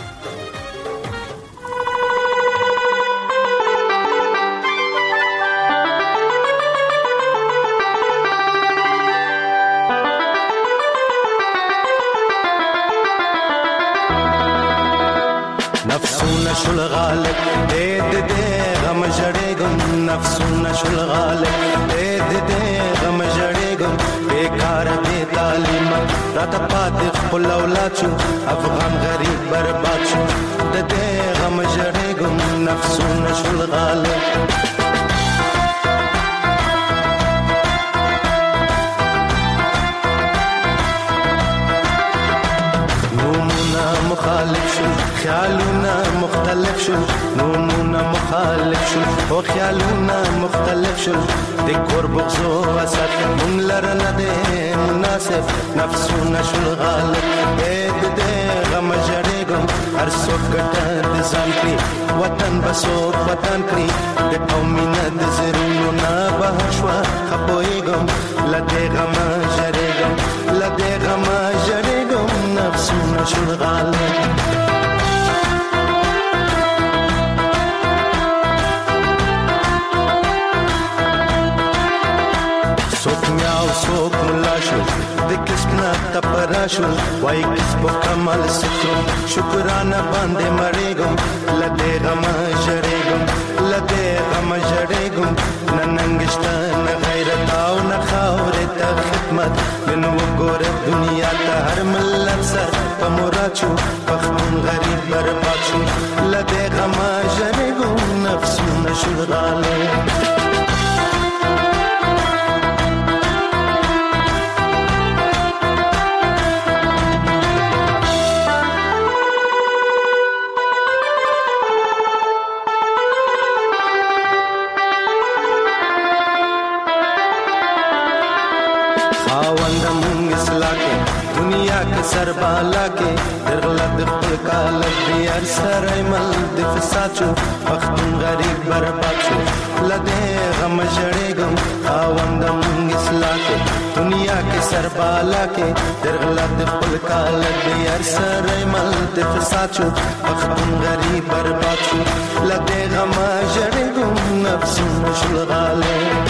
Speaker 18: نفسونه شل غالب دې غم جړېګم نفسونه شل غالب دې غم جړېګم بیکار دې تعلیم راته پاتې خپل اولاد شو افغان غریب برباد شو دې غم جړېګم نفسونه شل غالب. مخالف شو خیالونه مختلف شو نومونه مخالف شو او خیالونه مختلف شو د کور بغزو اسد مون لرنه ده مناسب نفسونه شو غالب دې غم جړېګم هر څوک ګټه د ځان کړي وطن بسو وطن کړي د قومینه د زرونو نه بهر شو خپويګم لدې غم جړېګم لدې غم جړېګم نفسونه شو غالب. سوک میاو سوک ملا شو د کسبنا تپرا شو وای کسب کمال سترو شکرانه باندې مړېګم لدې غم جړېګم لدې غم جړېګم ننګشته نه غیرت او نه خاورې ته خدمت نن وګور دنیا ته هر ملت سر په مراد شو پښتون غریب برباد شو لدې غم جړېګم نفسونه شو غالب. سر بالا کې درغله د خپل کال دی هر سره مل د فساد شو پښتون غریب برباد شو لدې غم جړېګم خاوندم اصلاح کې دنیا کې سر بالا کې درغله د خپل کال دی هر سره مل د فساد شو پښتون غریب برباد شو لدې غم جړېګم نفسونه شو غالب.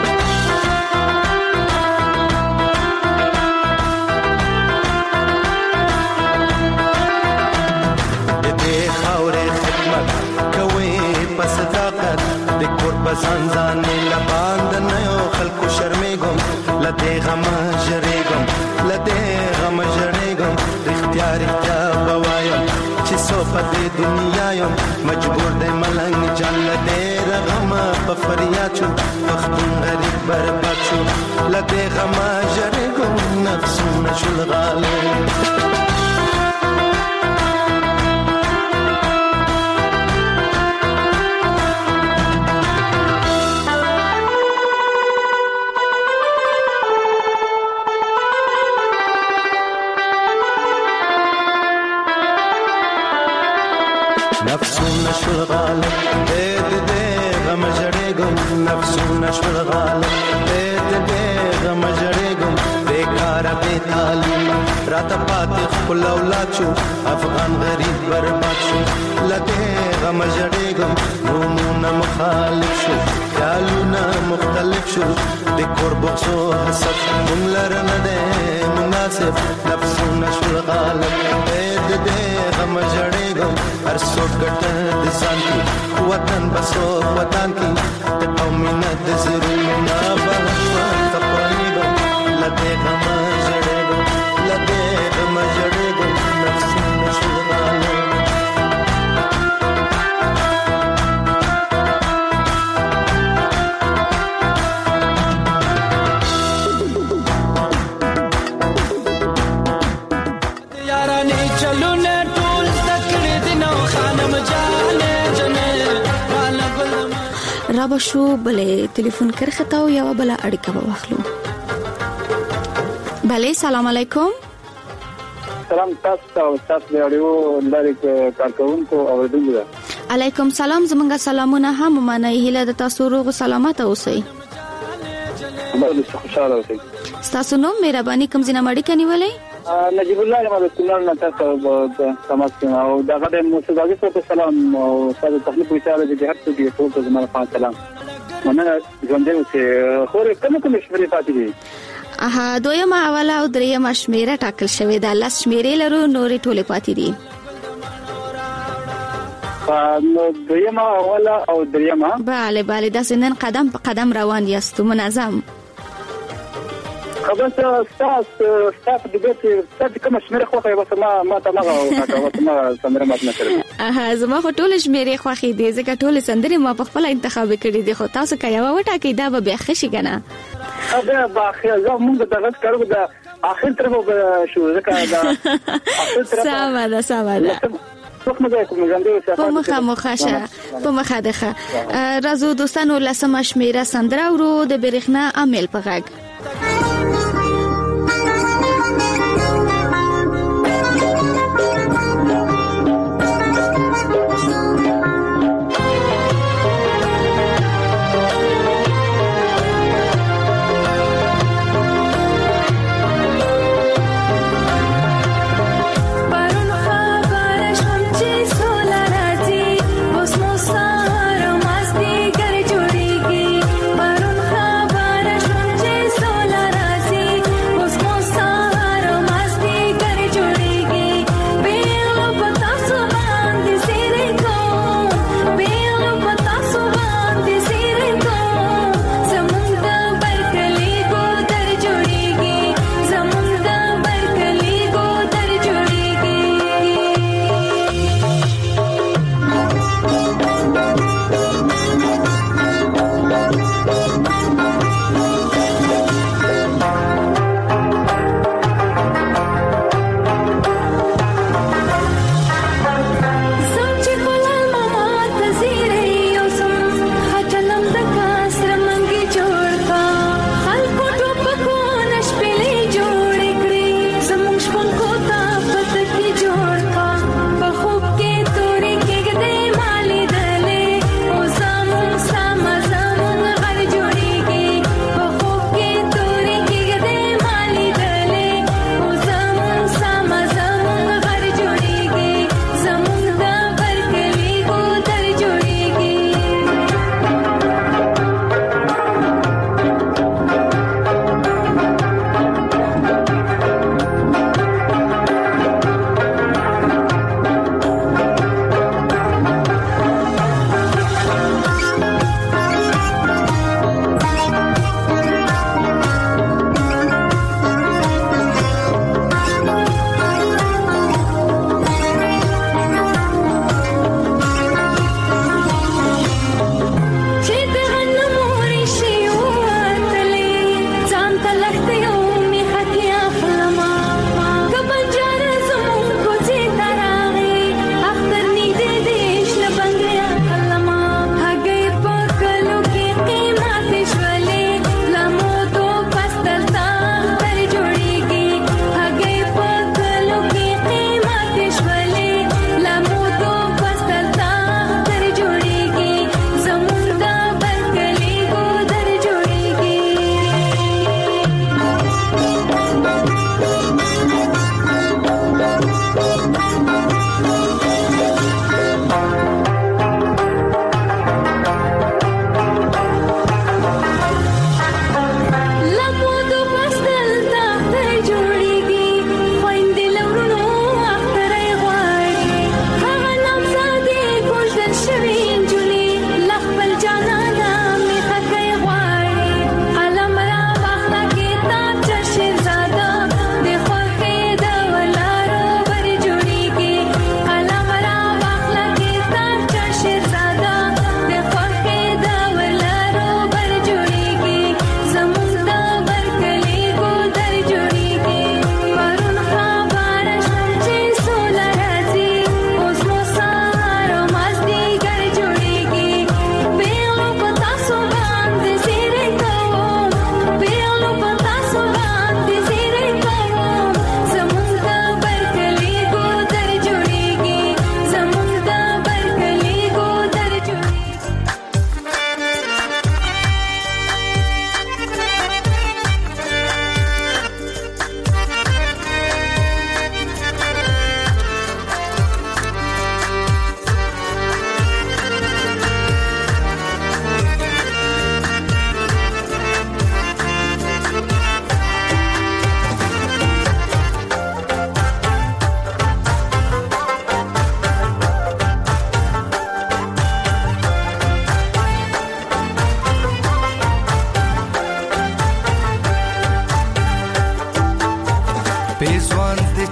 Speaker 18: د کور بسان ځانې لباند نه یو خلکو شرمېږم لدې غم جړېګم لدې غم جړېګم اختیار به وایم چې څو په دې دنیا یم مجبور دی ملنګ جان لدې غم په فریاد شو پښتون غریب برباد شو لدې غم جړېګم نفسونه شو غالب. نفسونه شو غالب دې غم جړېګم نفسونه شو غالب دې غم جړېګم بیکار بے تعلیم راته پاتې خپل اولاد شو افغان غریب برباد شو لته غم جړېګم نومونه مخالف شو خیالونه مختلف شو د کور بخشو حسد موږ لره نه ده مناسب نفسونه شو غالب دې غم جړېګم هر څوک ګټه د ځان کې وطن بسو وطن کې د قومینه د زرونه بهشوا تپلیګم لته غم جړېګم لته غم جړېګم نفسونه شو غالب
Speaker 1: رابه شو بلې ټلیفون کرخته او یو بل اړیکه به واخلو. بلې سلام علیکم.
Speaker 17: سلام تاسو ته رادیو لاري کارکونکو اوریدونکو.
Speaker 1: علیکم سلام زمونږ سلامونه هم معنی هله د تاسو روغ سلامت اوسئ.
Speaker 17: الله خوشاله اوسئ.
Speaker 1: تاسو نو مهرباني کوم ځنه مړی کنيولې؟
Speaker 17: نجيب الله احمد کونړ نه تاسو سمات او دغه د موسیقي په سلام او تاسو تخلیق وشاله د هر څه دی ټول زموږ په سلام مننه ژوندې اوسئ. خو کوم شمېرې پاتې دي؟
Speaker 1: دویمه اوله او دریمه شمیره ټاکل شوې ده. لاس شمیرې لرو نورې ټولې پاتې دي.
Speaker 17: نو دویمه اوله او دریمه
Speaker 1: bale دا سنن قدم په قدم روان یاستو منظم.
Speaker 17: خبر تاسو د دې څه کوم شمیره خو به ما ته نه غواړم ما سندره مات نه کړم.
Speaker 1: زما خو ټول شمیرې خوخي دي ځکه ټول سندره ما په خپل انتخاب کړې دي خو تاسو کایو وټاکې دا به خشي کنه.
Speaker 17: دا باخیر زه مونږ دغه کارو د اخر طرف شو ځکه دا اخر طرف
Speaker 1: ساده په مخه ده. راځو دوستانو لسمه شمیره سندره ورو د برېښنا عامل په غږ.
Speaker 20: Just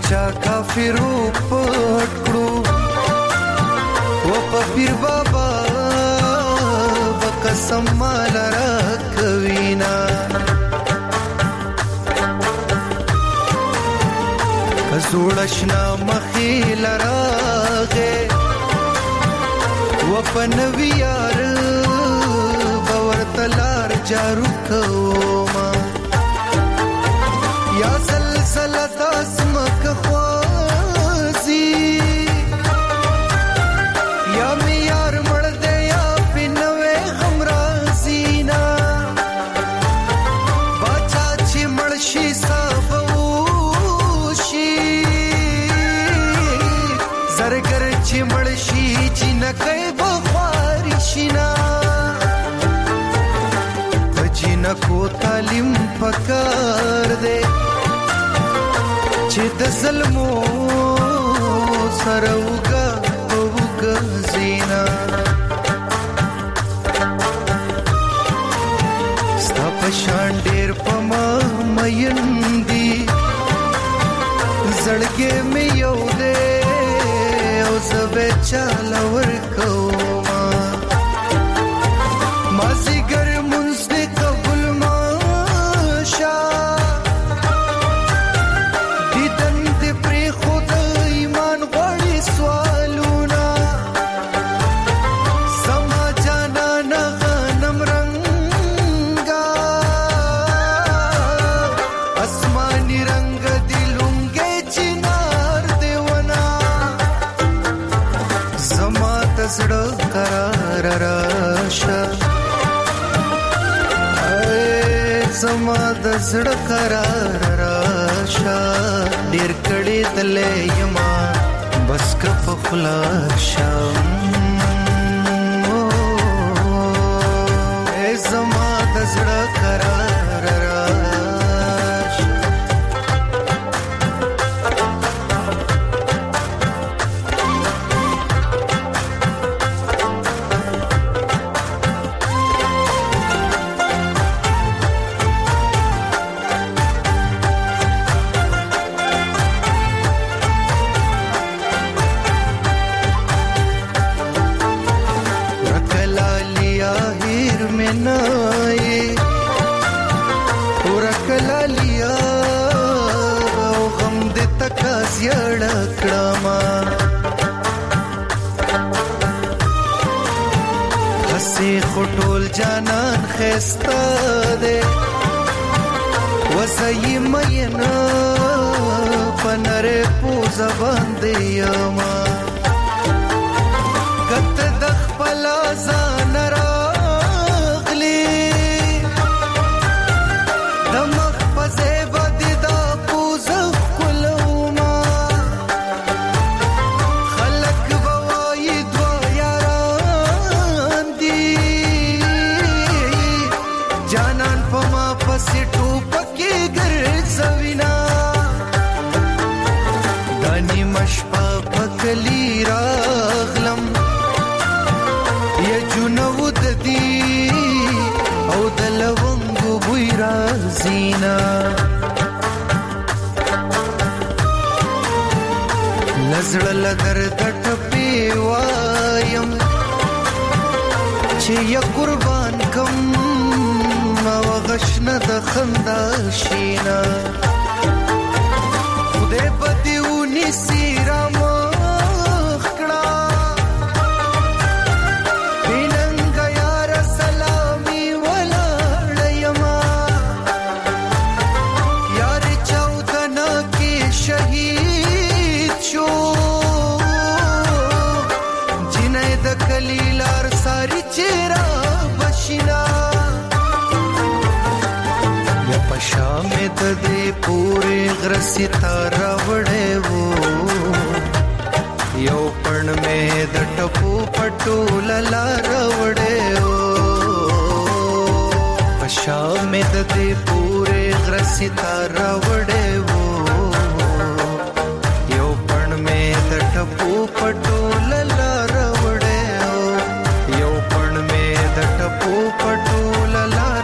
Speaker 19: چا کافرو پټ کړو و په پیر بابا قسم مال را کوینا زوړشنا مخیل راغه و په نویار باور تلار جارو کوما یا سلسله تاسمک خوازی یا میار مرد یا پنوے غمرازینا باچا چی مرشی صافوشی زرگر چی مرشی چی نکای بخواری شینا بجینکو تعلیم پکار دے چی د ظلمو سروگا اوگا زینا ستا پشان ډیر پما مین دی زړګې مې یو دې او زبې چاله ورکوما مازیګر مونږ دې قبول ماشه دیدن دې پرې خود ایمان غوړي سوالونه سما جانا نه غنم رنگا اسماني رنگ دی لونګې چنار دیونا زما تزړه قرار راشه زما د زړه قرار راشه ډیر کړي دلې یما بس کف خلاصه زما د زړه قرار راشه خټول جانان خستا دے وسای مینا پنر پوز باندې یما کت د خپل ځان راغلی د مخ پسې بدی دا پوز کولما خلق بوای دوا یاران دی جانان پما پسې ټوپکې ګرځوینا دانی مشپا پکلی راغلم یجنو ددی او دلونګو بوی رازینا لزړل درد ټپی وایم چې یا قربان کم او غشنه د خندا شینا خدای بدیونی سیرا مخکړه بیننګ یار سلامي ولاړیما یار چودنا کې شهید شو جنې د کلیلار ساری چیرې بشینا شام د دې پورې غرسي تار وړې وو یو پړ مې د ټپو پټو لار وړې وو شام د دې پورې غرسي تار وړې وو یو پړ مې د ټپو پټو لار وړې وو یو پړ مې د ټپو پټو لار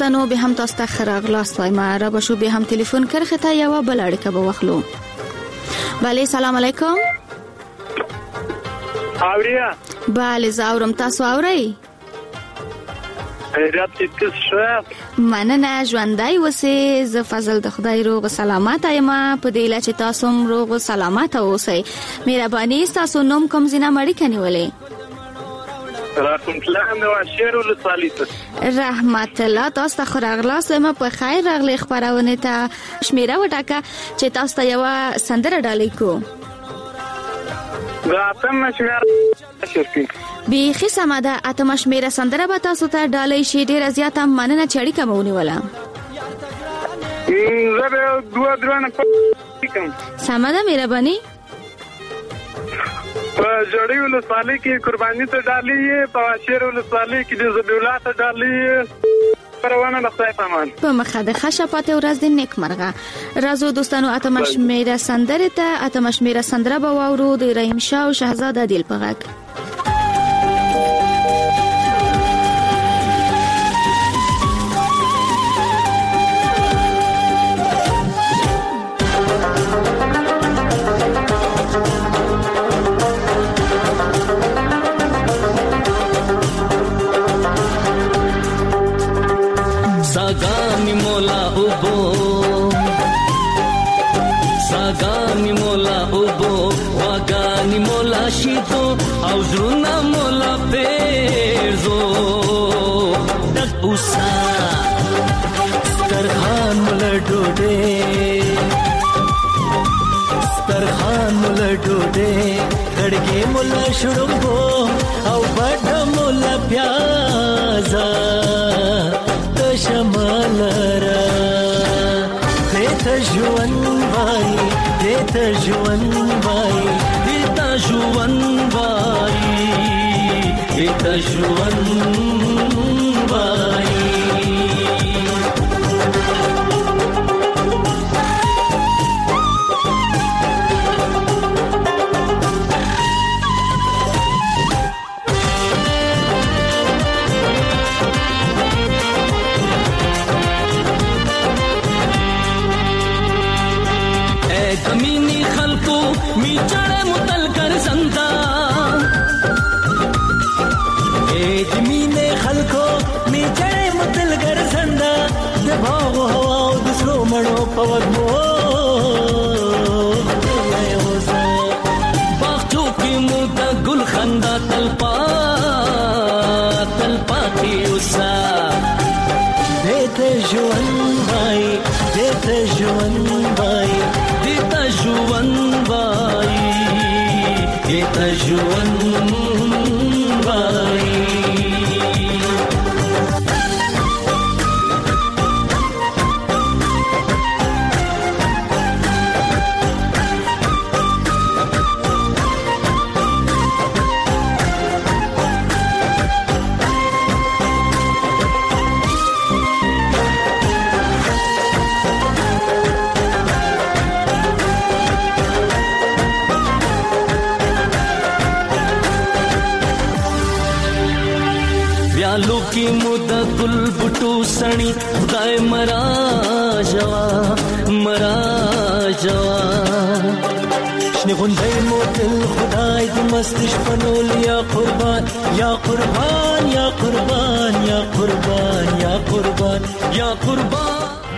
Speaker 1: دوستانو به هم تاسو ته خراغلاست وایم را بشو به هم تلیفون کرخه تا یو بل اړیکه به واخلو. بله سلام علیکم.
Speaker 17: اوریا
Speaker 1: بله زاورم تاسو اورئ؟
Speaker 17: خیرات دې ښه
Speaker 1: مننه ژوندۍ اوسئ. زه فضل د خدای روغ سلامت یم په دې لچ تاسو هم روغ سلامت اوسئ. مهرباني تاسو نوم کوم زینه مړی کنيولې؟
Speaker 17: رحمت الله نو شهر ولسوالی
Speaker 1: رحمت الله تاسو ته خراغلاس ما په خیر راغلی خبرونه ته شمیره وټاکه چې تاسو ته یو سندره ډالې کو.
Speaker 17: دا تم شمیره شرکی
Speaker 1: بیخي سماده اتم شمیره سندره به تاسو ته ډالې شي. ډیره زیاته مننه چړی کومونی ولا
Speaker 17: زه به دوه درنه کوم.
Speaker 1: سماده مهرباني
Speaker 17: جوړی ولسوالی کې قرباني ته ډالې په شهر ولسوالی کې د زبیولا ته ډالې پروانه د خدای پامان
Speaker 1: په مخه د خشپات ورځ د نیک مرغه. رازو دوستانو اتم شمیره سندره ته اتم شمیره سندره به واورو د رحیم شاه او شهزاده دل پغک.
Speaker 21: सागानी मोला उबो वागानी मोला शीतो औजरुना मोला पेरजो दपुसा स्तरखान मोला डोडे खड़गे मोला शुड़ुंगो औ बड़ा मोला प्याजा शमलरा देता जुवन भाई दिता जुवन भाई कमीनी खलको मी चढ़े मुतल कर संता जमीने खलको मी चढ़े मुतल कर संदा दबाओ हवा दूसरो मड़ो पवक मो बागचो की मुद्दा गुल खंदा तलपा की उसा देते जुवन भाई देता जुवन भाई की मुद्दा गुल बुटू सणी खुदाए मरा जवा शनि गुंदई मोतिल खुदाए दी मस्तिश पनोल या कुर्बान या कुर्बान या कुर्बान या कुर्बान या कुर्बान या कुर्बान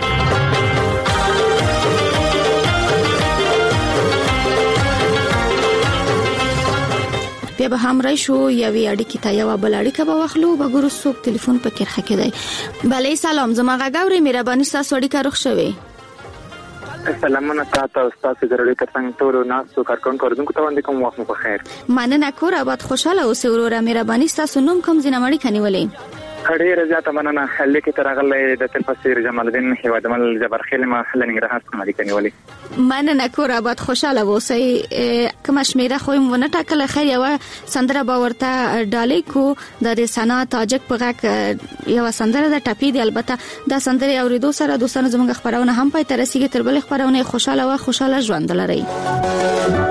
Speaker 1: بیا به هم راشو یوې اړیکې ته یو بل اړیکه به واخلو به ګورو څوک ټلیفون په کې خکې دی. بله سلام زما غاوري مهرباني تاسو اړیکه روښ شوي.
Speaker 17: سلامونه تاسو تاسو ضروري ترڅنګ ټول ناسو کارکونکو کوردونکو ته باندې کوم وخت مو په خیر.
Speaker 1: مننه کور آباد خوشاله اوسئ وروره. مهرباني تاسو نوم کوم زینه مړی کنيولې؟
Speaker 17: ډېر زیاته مننه. لیکي تر هغه د تلفسیر جمال الدین هیوادمل جبرخیل ما لنګرهار څخه مړی کنيولې.
Speaker 1: مننه کور آباد خوشاله اوسئ. کوم شمیره خو مونږ ټاکل خیر یو سندره باورته ډالې کو د سنا تاجک په غک یو سندره د ټپی دی. البته دا سندره اوریدو سره دوستانو زموږ خبرونه هم پای تر رسیدي. تر بل خبرونه خوشاله ژوند لري.